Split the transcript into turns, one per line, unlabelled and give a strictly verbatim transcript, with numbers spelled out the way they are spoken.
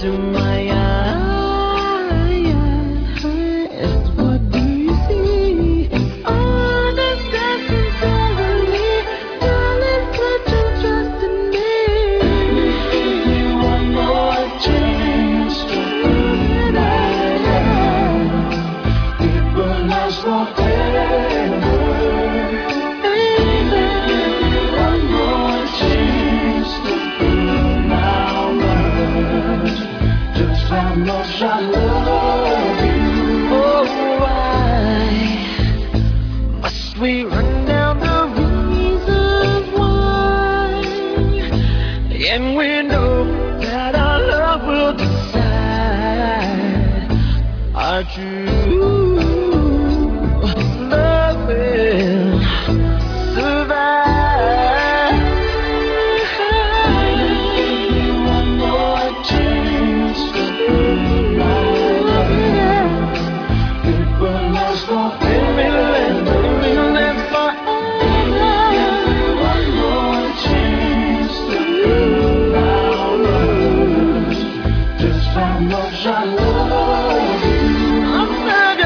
into my eyes. What do you see? Honest and sincerely, darling, put your trust in me. Give me one more chance to prove that I am. It will last forever. One more chance to prove my worth. Just how much I love you. Oh, why must we run down the reasons why? And we know that our love will decide our true love will survive. Give me one more chance to prove my love. It will last forever. It will last forever. Give me one more chance to prove my worth. Just how much I love